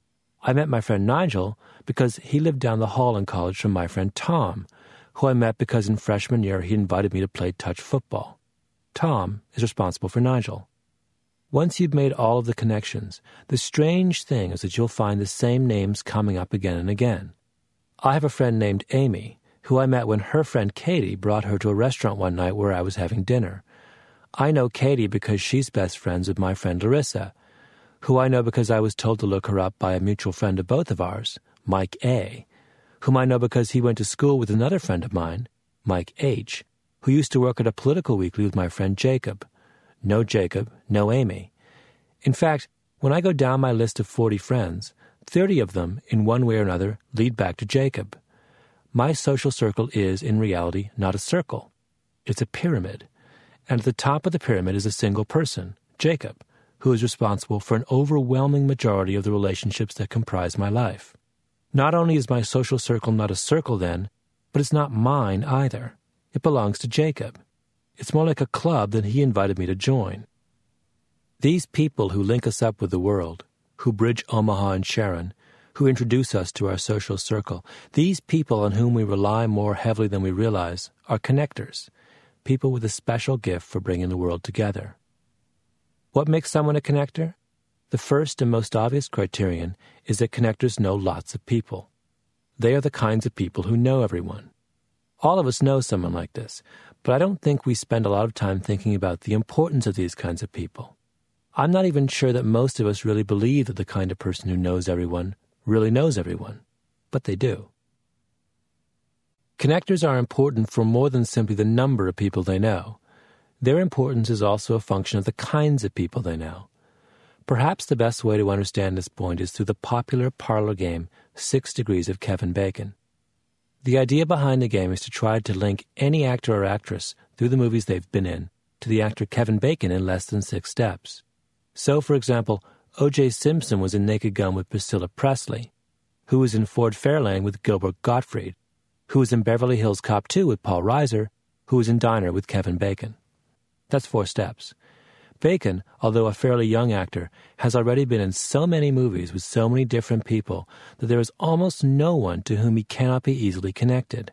I met my friend Nigel because he lived down the hall in college from my friend Tom, who I met because in freshman year he invited me to play touch football. Tom is responsible for Nigel. Once you've made all of the connections, the strange thing is that you'll find the same names coming up again and again. I have a friend named Amy, who I met when her friend Katie brought her to a restaurant one night where I was having dinner. I know Katie because she's best friends with my friend Larissa, who I know because I was told to look her up by a mutual friend of both of ours, Mike A., whom I know because he went to school with another friend of mine, Mike H., who used to work at a political weekly with my friend Jacob. No Jacob, no Amy. In fact, when I go down my list of forty friends, thirty of them, in one way or another, lead back to Jacob. My social circle is, in reality, not a circle. It's a pyramid. And at the top of the pyramid is a single person, Jacob, who is responsible for an overwhelming majority of the relationships that comprise my life. Not only is my social circle not a circle then, but it's not mine either. It belongs to Jacob. It's more like a club that he invited me to join. These people who link us up with the world, who bridge Omaha and Sharon, who introduce us to our social circle, these people on whom we rely more heavily than we realize are connectors, people with a special gift for bringing the world together. What makes someone a connector? The first and most obvious criterion is that connectors know lots of people. They are the kinds of people who know everyone. All of us know someone like this, but I don't think we spend a lot of time thinking about the importance of these kinds of people. I'm not even sure that most of us really believe that the kind of person who knows everyone really knows everyone, but they do. Connectors are important for more than simply the number of people they know. Their importance is also a function of the kinds of people they know. Perhaps the best way to understand this point is through the popular parlor game Six Degrees of Kevin Bacon. The idea behind the game is to try to link any actor or actress through the movies they've been in to the actor Kevin Bacon in less than six steps. So, for example, O J Simpson was in Naked Gun with Priscilla Presley, who was in Ford Fairlane with Gilbert Gottfried, who was in Beverly Hills Cop two with Paul Reiser, who was in Diner with Kevin Bacon. That's four steps. Bacon, although a fairly young actor, has already been in so many movies with so many different people that there is almost no one to whom he cannot be easily connected.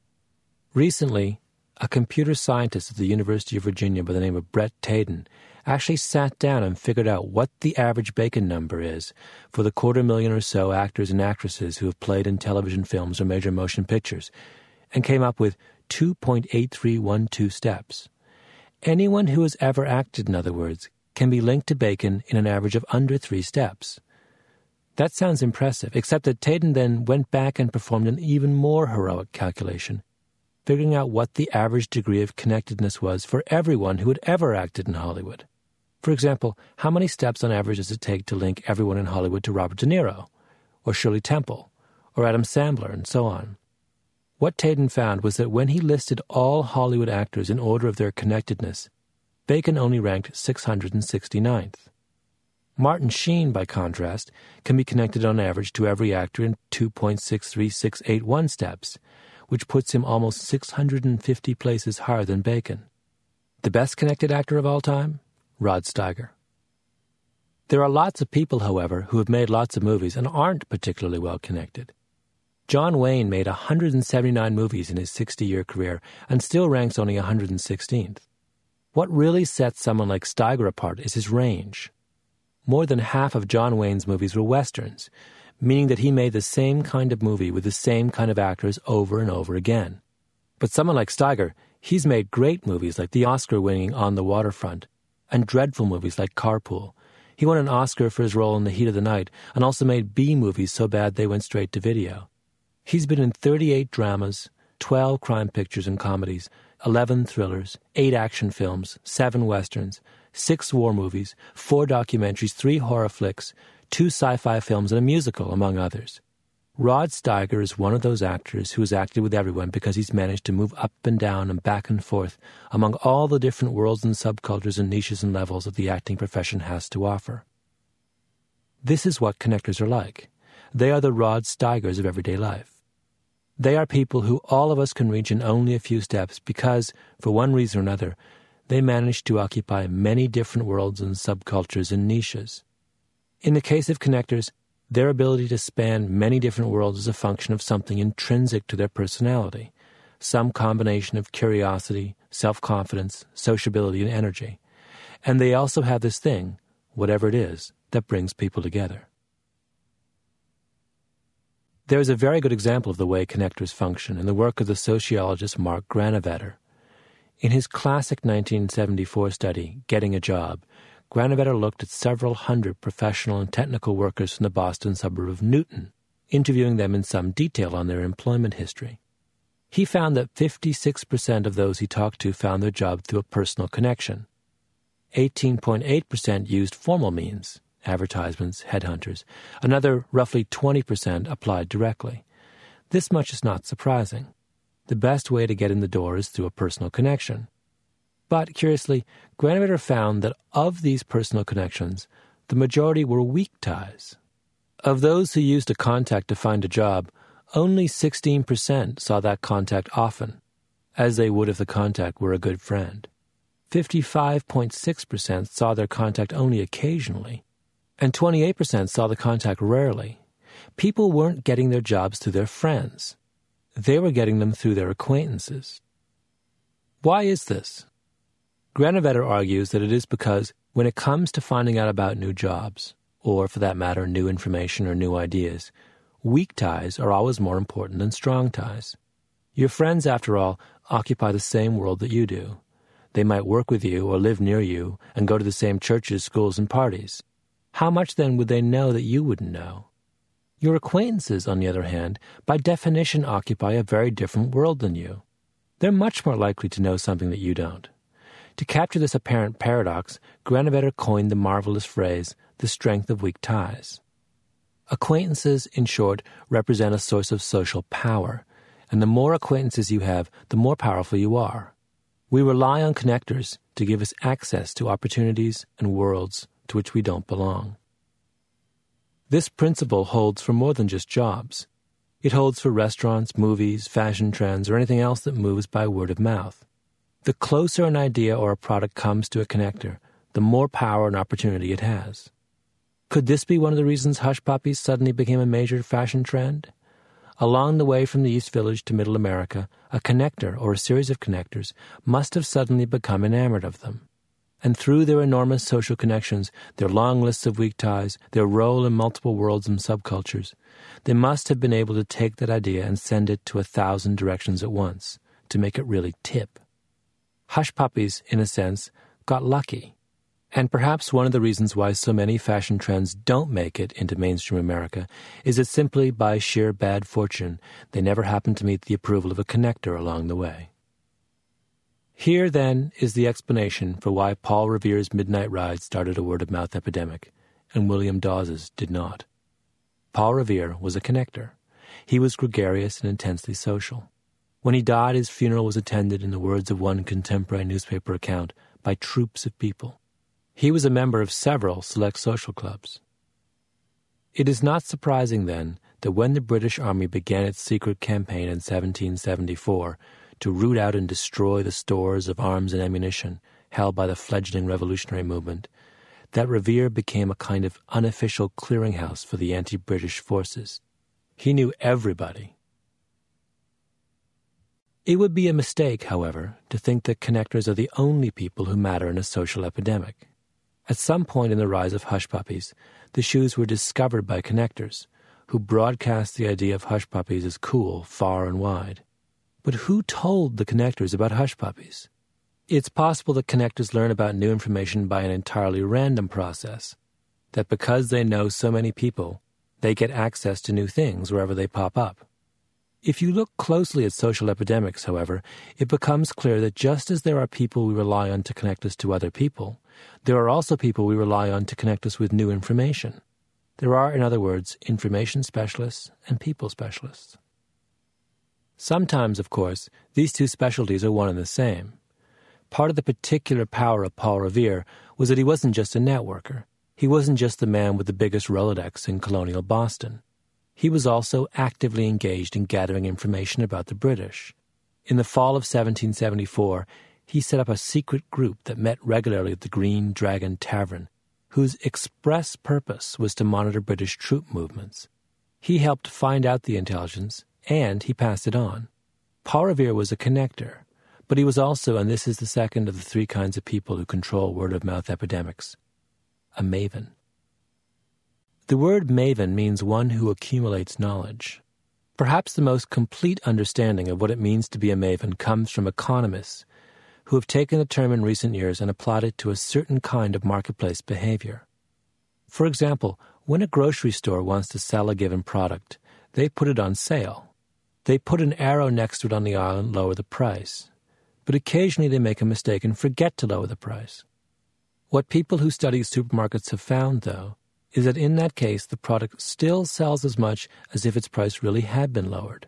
Recently, a computer scientist at the University of Virginia by the name of Brett Taden actually sat down and figured out what the average Bacon number is for the quarter million or so actors and actresses who have played in television films or major motion pictures, and came up with two point eight three one two steps. Anyone who has ever acted, in other words, can be linked to Bacon in an average of under three steps. That sounds impressive, except that Taden then went back and performed an even more heroic calculation, figuring out what the average degree of connectedness was for everyone who had ever acted in Hollywood. For example, how many steps on average does it take to link everyone in Hollywood to Robert De Niro, or Shirley Temple, or Adam Sandler, and so on? What Taden found was that when he listed all Hollywood actors in order of their connectedness, Bacon only ranked six hundred sixty-ninth. Martin Sheen, by contrast, can be connected on average to every actor in two point six three six eight one steps, which puts him almost six hundred fifty places higher than Bacon. The best connected actor of all time? Rod Steiger. There are lots of people, however, who have made lots of movies and aren't particularly well connected. John Wayne made one hundred seventy-nine movies in his sixty-year career and still ranks only one hundred sixteenth. What really sets someone like Steiger apart is his range. More than half of John Wayne's movies were westerns, meaning that he made the same kind of movie with the same kind of actors over and over again. But someone like Steiger, he's made great movies like the Oscar-winning On the Waterfront, and dreadful movies like Carpool. He won an Oscar for his role in The Heat of the Night, and also made B-movies so bad they went straight to video. He's been in thirty-eight dramas, twelve crime pictures and comedies, eleven thrillers, eight action films, seven westerns, six war movies, four documentaries, three horror flicks, two sci-fi films, and a musical, among others. Rod Steiger is one of those actors who has acted with everyone because he's managed to move up and down and back and forth among all the different worlds and subcultures and niches and levels that the acting profession has to offer. This is what connectors are like. They are the Rod Steigers of everyday life. They are people who all of us can reach in only a few steps because, for one reason or another, they manage to occupy many different worlds and subcultures and niches. In the case of connectors, their ability to span many different worlds is a function of something intrinsic to their personality, some combination of curiosity, self-confidence, sociability, and energy. And they also have this thing, whatever it is, that brings people together. There is a very good example of the way connectors function in the work of the sociologist Mark Granovetter. In his classic nineteen seventy-four study, Getting a Job, Granovetter looked at several hundred professional and technical workers from the Boston suburb of Newton, interviewing them in some detail on their employment history. He found that fifty-six percent of those he talked to found their job through a personal connection. eighteen point eight percent used formal means, advertisements, headhunters. Another roughly twenty percent applied directly. This much is not surprising. The best way to get in the door is through a personal connection. But, curiously, Granovetter found that of these personal connections, the majority were weak ties. Of those who used a contact to find a job, only sixteen percent saw that contact often, as they would if the contact were a good friend. fifty-five point six percent saw their contact only occasionally, and twenty-eight percent saw the contact rarely. People weren't getting their jobs through their friends. They were getting them through their acquaintances. Why is this? Granovetter argues that it is because when it comes to finding out about new jobs, or for that matter, new information or new ideas, weak ties are always more important than strong ties. Your friends, after all, occupy the same world that you do. They might work with you or live near you and go to the same churches, schools, and parties. How much, then, would they know that you wouldn't know? Your acquaintances, on the other hand, by definition occupy a very different world than you. They're much more likely to know something that you don't. To capture this apparent paradox, Granovetter coined the marvelous phrase, the strength of weak ties. Acquaintances, in short, represent a source of social power, and the more acquaintances you have, the more powerful you are. We rely on connectors to give us access to opportunities and worlds to which we don't belong. This principle holds for more than just jobs. It holds for restaurants, movies, fashion trends, or anything else that moves by word of mouth. The closer an idea or a product comes to a connector, the more power and opportunity it has. Could this be one of the reasons hush puppies suddenly became a major fashion trend? Along the way from the East Village to Middle America, a connector or a series of connectors must have suddenly become enamored of them. And through their enormous social connections, their long lists of weak ties, their role in multiple worlds and subcultures, they must have been able to take that idea and send it to a thousand directions at once to make it really tip. Hush puppies, in a sense, got lucky. And perhaps one of the reasons why so many fashion trends don't make it into mainstream America is that simply by sheer bad fortune, they never happen to meet the approval of a connector along the way. Here, then, is the explanation for why Paul Revere's Midnight Ride started a word-of-mouth epidemic, and William Dawes's did not. Paul Revere was a connector. He was gregarious and intensely social. When he died, his funeral was attended, in the words of one contemporary newspaper account, by troops of people. He was a member of several select social clubs. It is not surprising, then, that when the British Army began its secret campaign in seventeen seventy-four to root out and destroy the stores of arms and ammunition held by the fledgling revolutionary movement, that Revere became a kind of unofficial clearinghouse for the anti-British forces. He knew everybody. It would be a mistake, however, to think that connectors are the only people who matter in a social epidemic. At some point in the rise of hush puppies, the shoes were discovered by connectors, who broadcast the idea of hush puppies as cool far and wide. But who told the connectors about hush puppies? It's possible that connectors learn about new information by an entirely random process, that because they know so many people, they get access to new things wherever they pop up. If you look closely at social epidemics, however, it becomes clear that just as there are people we rely on to connect us to other people, there are also people we rely on to connect us with new information. There are, in other words, information specialists and people specialists. Sometimes, of course, these two specialties are one and the same. Part of the particular power of Paul Revere was that he wasn't just a networker. He wasn't just the man with the biggest Rolodex in colonial Boston. He was also actively engaged in gathering information about the British. In the fall of seventeen seventy-four, he set up a secret group that met regularly at the Green Dragon Tavern, whose express purpose was to monitor British troop movements. He helped find out the intelligence, and he passed it on. Paul Revere was a connector, but he was also, and this is the second of the three kinds of people who control word-of-mouth epidemics, a maven. The word maven means one who accumulates knowledge. Perhaps the most complete understanding of what it means to be a maven comes from economists who have taken the term in recent years and applied it to a certain kind of marketplace behavior. For example, when a grocery store wants to sell a given product, they put it on sale. They put an arrow next to it on the aisle and lower the price. But occasionally they make a mistake and forget to lower the price. What people who study supermarkets have found, though, is that in that case the product still sells as much as if its price really had been lowered.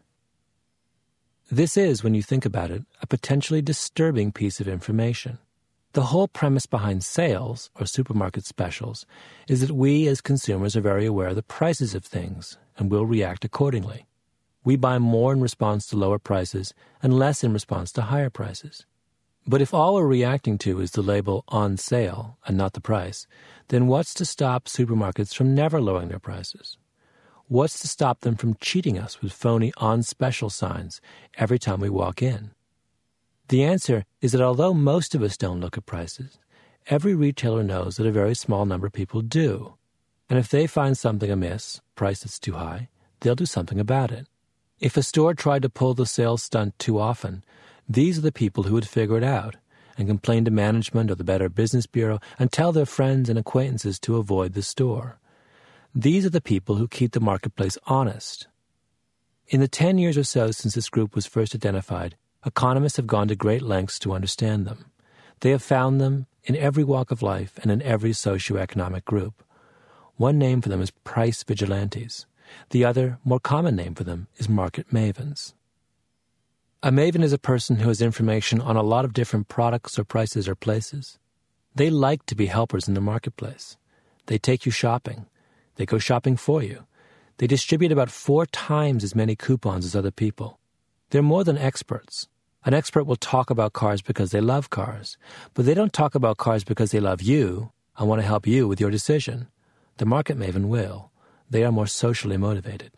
This is, when you think about it, a potentially disturbing piece of information. The whole premise behind sales, or supermarket specials, is that we as consumers are very aware of the prices of things and will react accordingly. We buy more in response to lower prices and less in response to higher prices. But if all we're reacting to is the label on sale and not the price, then what's to stop supermarkets from never lowering their prices? What's to stop them from cheating us with phony on special signs every time we walk in? The answer is that although most of us don't look at prices, every retailer knows that a very small number of people do. And if they find something amiss, price that's too high, they'll do something about it. If a store tried to pull the sales stunt too often, these are the people who would figure it out and complain to management or the Better Business Bureau and tell their friends and acquaintances to avoid the store. These are the people who keep the marketplace honest. In the ten years or so since this group was first identified, economists have gone to great lengths to understand them. They have found them in every walk of life and in every socioeconomic group. One name for them is price vigilantes. The other, more common name for them is market mavens. A maven is a person who has information on a lot of different products or prices or places. They like to be helpers in the marketplace. They take you shopping. They go shopping for you. They distribute about four times as many coupons as other people. They're more than experts. An expert will talk about cars because they love cars, but they don't talk about cars because they love you and want to help you with your decision. The market maven will. They are more socially motivated.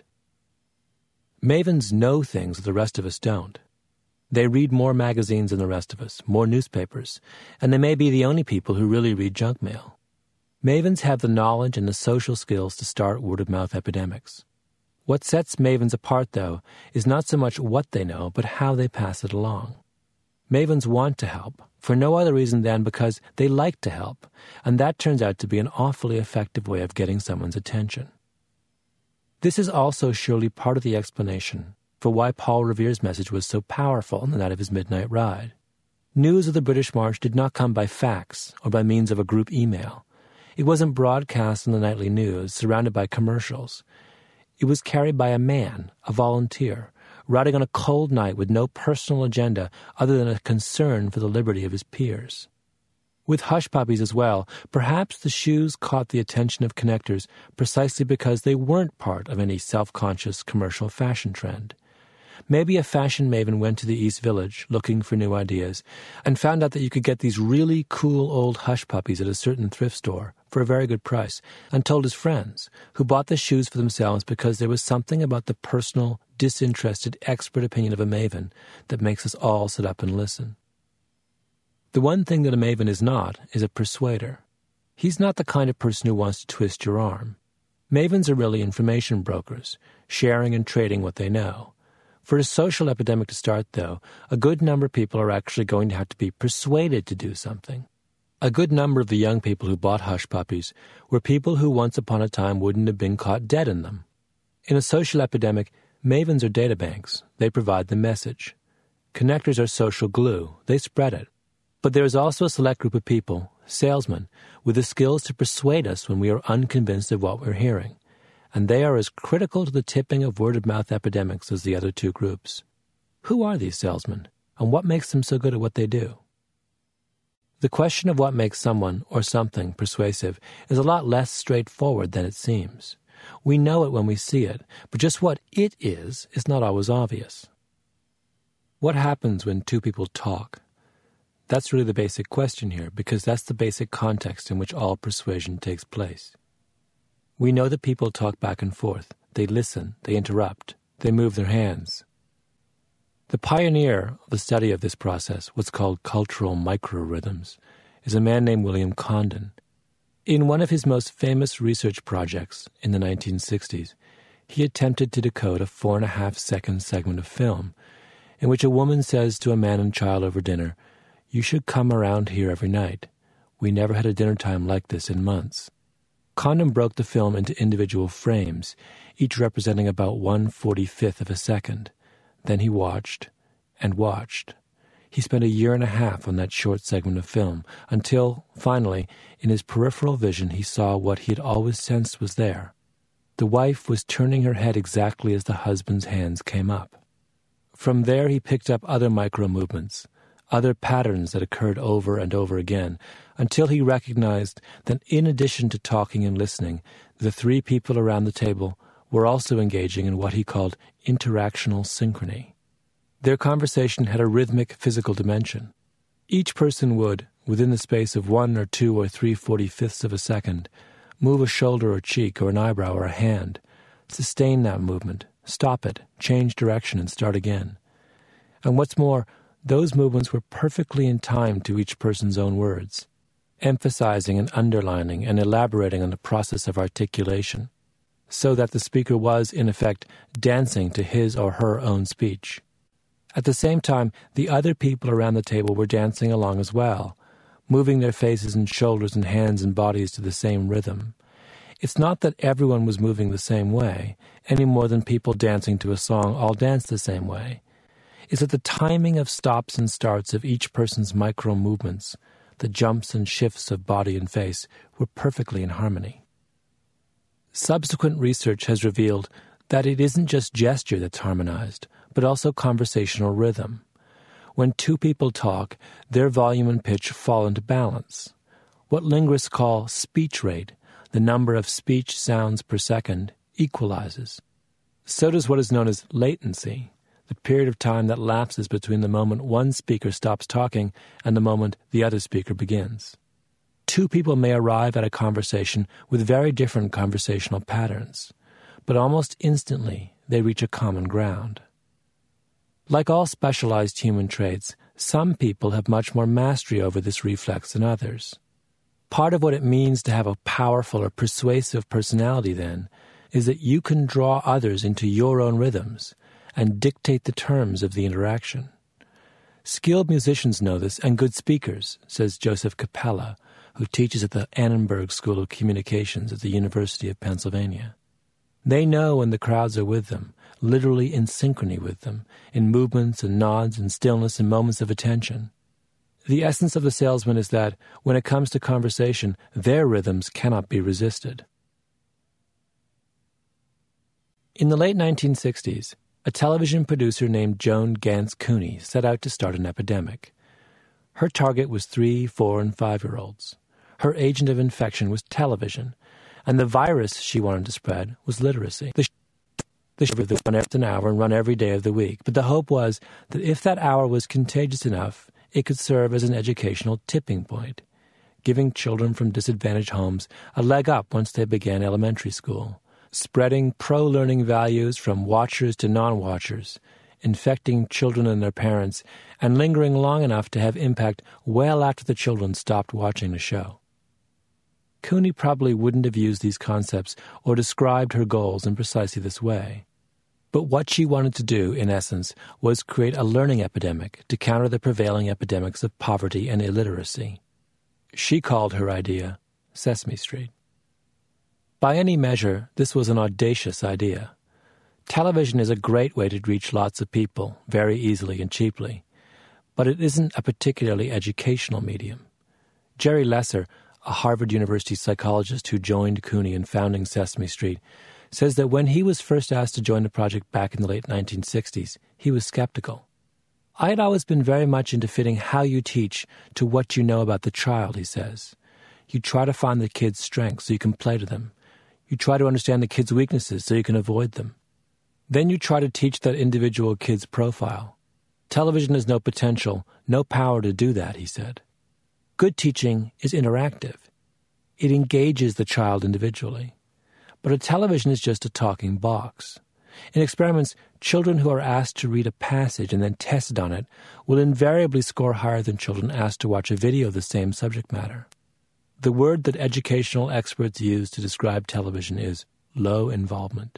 Mavens know things that the rest of us don't. They read more magazines than the rest of us, more newspapers, and they may be the only people who really read junk mail. Mavens have the knowledge and the social skills to start word-of-mouth epidemics. What sets mavens apart, though, is not so much what they know, but how they pass it along. Mavens want to help, for no other reason than because they like to help, and that turns out to be an awfully effective way of getting someone's attention. This is also surely part of the explanation for why Paul Revere's message was so powerful on the night of his midnight ride. News of the British March did not come by fax or by means of a group email. It wasn't broadcast in the nightly news, surrounded by commercials. It was carried by a man, a volunteer, riding on a cold night with no personal agenda other than a concern for the liberty of his peers. With Hush Puppies as well, perhaps the shoes caught the attention of connectors precisely because they weren't part of any self-conscious commercial fashion trend. Maybe a fashion maven went to the East Village looking for new ideas and found out that you could get these really cool old Hush Puppies at a certain thrift store for a very good price, and told his friends, who bought the shoes for themselves because there was something about the personal, disinterested, expert opinion of a maven that makes us all sit up and listen. The one thing that a maven is not is a persuader. He's not the kind of person who wants to twist your arm. Mavens are really information brokers, sharing and trading what they know. For a social epidemic to start, though, a good number of people are actually going to have to be persuaded to do something. A good number of the young people who bought Hush Puppies were people who once upon a time wouldn't have been caught dead in them. In a social epidemic, mavens are databanks. They provide the message. Connectors are social glue. They spread it. But there is also a select group of people, salesmen, with the skills to persuade us when we are unconvinced of what we're hearing. And they are as critical to the tipping of word-of-mouth epidemics as the other two groups. Who are these salesmen, and what makes them so good at what they do? The question of what makes someone or something persuasive is a lot less straightforward than it seems. We know it when we see it, but just what it is is not always obvious. What happens when two people talk? That's really the basic question here, because that's the basic context in which all persuasion takes place. We know that people talk back and forth. They listen, they interrupt, they move their hands. The pioneer of the study of this process, what's called cultural microrhythms, is a man named William Condon. In one of his most famous research projects in the nineteen sixties, he attempted to decode a four and a half second segment of film in which a woman says to a man and child over dinner, "You should come around here every night. We never had a dinner time like this in months." Condon broke the film into individual frames, each representing about one forty-fifth of a second. Then he watched and watched. He spent a year and a half on that short segment of film, until, finally, in his peripheral vision he saw what he had always sensed was there. The wife was turning her head exactly as the husband's hands came up. From there he picked up other micro-movements, other patterns that occurred over and over again, until he recognized that in addition to talking and listening, the three people around the table were also engaging in what he called interactional synchrony. Their conversation had a rhythmic physical dimension. Each person would, within the space of one or two or three forty-fifths of a second, move a shoulder or cheek or an eyebrow or a hand, sustain that movement, stop it, change direction, and start again. And what's more, those movements were perfectly in time to each person's own words, emphasizing and underlining and elaborating on the process of articulation, so that the speaker was, in effect, dancing to his or her own speech. At the same time, the other people around the table were dancing along as well, moving their faces and shoulders and hands and bodies to the same rhythm. It's not that everyone was moving the same way, any more than people dancing to a song all dance the same way. It's that the timing of stops and starts of each person's micro-movements, the jumps and shifts of body and face, were perfectly in harmony. Subsequent research has revealed that it isn't just gesture that's harmonized, but also conversational rhythm. When two people talk, their volume and pitch fall into balance. What linguists call speech rate, the number of speech sounds per second, equalizes. So does what is known as latency, the period of time that lapses between the moment one speaker stops talking and the moment the other speaker begins. Two people may arrive at a conversation with very different conversational patterns, but almost instantly they reach a common ground. Like all specialized human traits, some people have much more mastery over this reflex than others. Part of what it means to have a powerful or persuasive personality, then, is that you can draw others into your own rhythms and dictate the terms of the interaction. Skilled musicians know this, and good speakers, says Joseph Capella, who teaches at the Annenberg School of Communications at the University of Pennsylvania. They know when the crowds are with them, literally in synchrony with them, in movements and nods and stillness and moments of attention. The essence of the salesman is that, when it comes to conversation, their rhythms cannot be resisted. In the late nineteen sixties, a television producer named Joan Gans Cooney set out to start an epidemic. Her target was three, four, and five-year-olds. Her agent of infection was television, and the virus she wanted to spread was literacy. The The show would run every an hour and run every day of the week, but the hope was that if that hour was contagious enough, it could serve as an educational tipping point, giving children from disadvantaged homes a leg up once they began elementary school, spreading pro-learning values from watchers to non-watchers, infecting children and their parents, and lingering long enough to have impact well after the children stopped watching the show. Cooney probably wouldn't have used these concepts or described her goals in precisely this way. But what she wanted to do, in essence, was create a learning epidemic to counter the prevailing epidemics of poverty and illiteracy. She called her idea Sesame Street. By any measure, this was an audacious idea. Television is a great way to reach lots of people, very easily and cheaply. But it isn't a particularly educational medium. Jerry Lesser, a Harvard University psychologist who joined Cooney in founding Sesame Street, says that when he was first asked to join the project back in the late nineteen sixties, he was skeptical. I had always been very much into fitting how you teach to what you know about the child, he says. You try to find the kid's strengths so you can play to them. You try to understand the kid's weaknesses so you can avoid them. Then you try to teach that individual kid's profile. Television has no potential, no power to do that, he said. Good teaching is interactive. It engages the child individually. But a television is just a talking box. In experiments, children who are asked to read a passage and then tested on it will invariably score higher than children asked to watch a video of the same subject matter. The word that educational experts use to describe television is low involvement.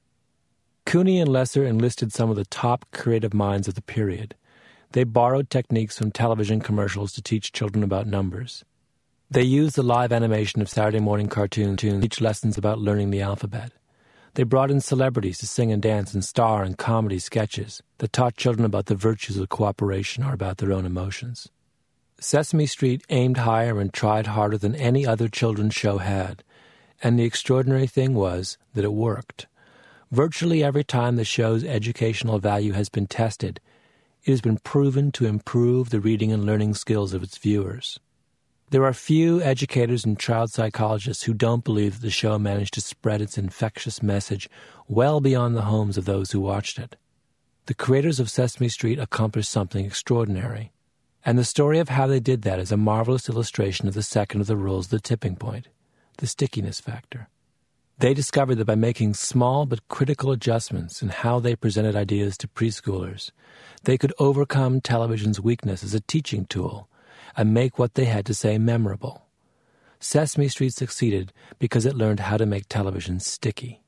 Cooney and Lesser enlisted some of the top creative minds of the period. They borrowed techniques from television commercials to teach children about numbers. They used the live animation of Saturday morning cartoons to teach lessons about learning the alphabet. They brought in celebrities to sing and dance and star in comedy sketches that taught children about the virtues of cooperation or about their own emotions. Sesame Street aimed higher and tried harder than any other children's show had, and the extraordinary thing was that it worked. Virtually every time the show's educational value has been tested, it has been proven to improve the reading and learning skills of its viewers. There are few educators and child psychologists who don't believe that the show managed to spread its infectious message well beyond the homes of those who watched it. The creators of Sesame Street accomplished something extraordinary, and the story of how they did that is a marvelous illustration of the second of the rules of the tipping point, the stickiness factor. They discovered that by making small but critical adjustments in how they presented ideas to preschoolers, they could overcome television's weakness as a teaching tool and make what they had to say memorable. Sesame Street succeeded because it learned how to make television sticky.